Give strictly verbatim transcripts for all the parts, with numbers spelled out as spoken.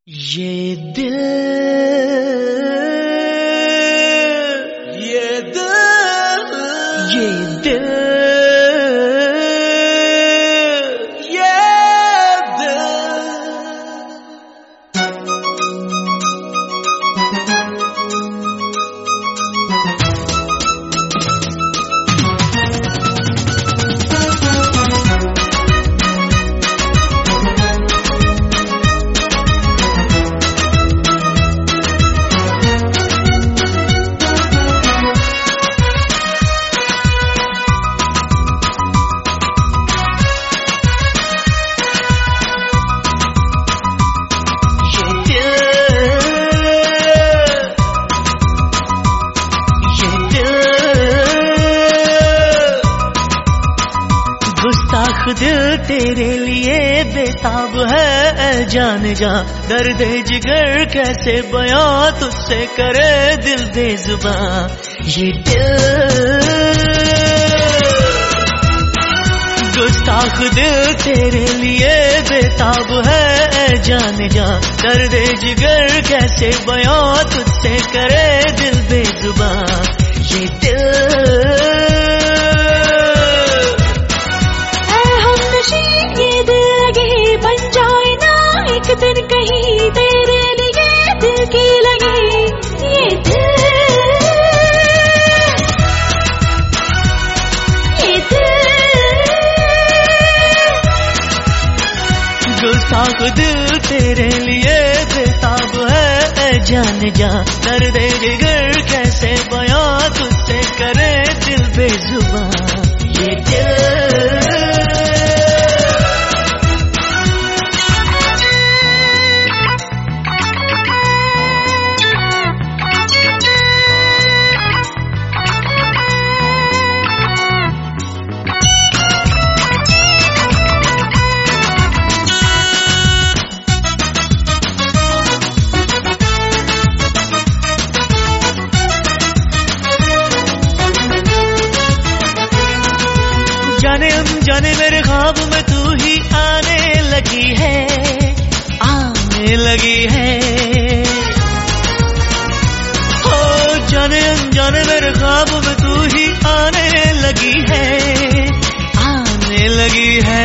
ये दिल ये दिल ये दिल ये दिल गुस्ताख दिल तेरे लिए बेताब है, जान जा दर्द जिगर कैसे बयां तुझसे करे दिल बेजुबां। ये दिल गुस्ताख दिल तेरे लिए बेताब है, जान जा दर्द जिगर कैसे बयां तुझसे करे दिल बेजुबां। ये दिल एक दिन कहीं तेरे लिए दिल की लगी ये दिल ये दिल गुस्ताख दिल तेरे लिए बेताब है, जान जा दर्द जिगर कैसे बयां तुझसे करे दिल बेजुबां। ये दिल जाने अनजाने मेरे ख्वाब में तू ही आने लगी है, आने लगी है। हो जाने अनजाने मेरे ख्वाब में तू ही आने लगी है, आने लगी है।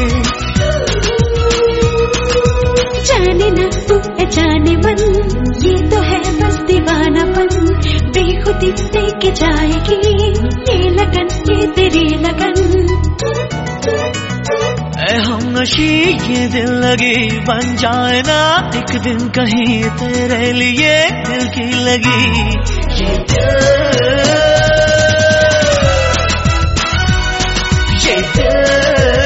जाने ना तू है जाने मन, ये तो है बस दीवानापन, बेखुदी लेके जाएगी ये लगन ये तेरी लगन। ऐ हम नशी ये दिल लगी बन जाए ना एक दिन कहीं तेरे लिए दिल की लगी। ये दिल ये दिल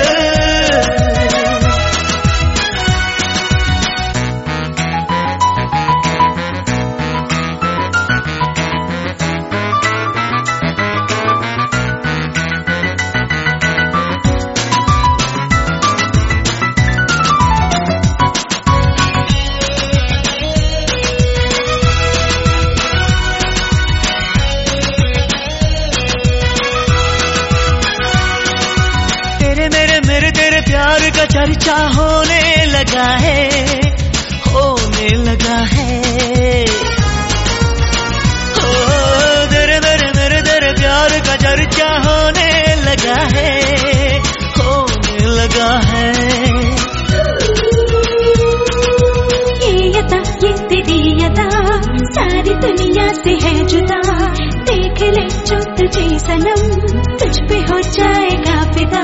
मेरे तेरे प्यार का चर्चा होने लगा है, होने लगा है। ओ तेरे मेरे मेरे तेरे प्यार का चर्चा होने लगा है, होने लगा है। ये यता ये तेरी यता सारी दुनिया से है जुदा, देख ले जो तुझे सनम तुझ पे हो जाएगा फिदा।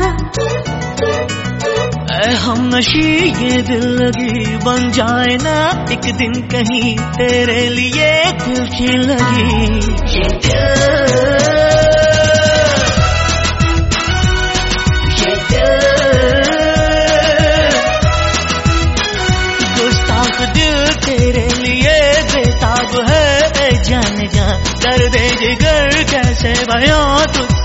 ऐ हम नशी ये दिल लगी बन जाए ना एक दिन कहीं तेरे लिए दिल की लगी। ये दिल ये दिल गुस्ताख दिल तेरे लिए बेताब है, जान जा दर्द जिगर कैसे बयां तुझ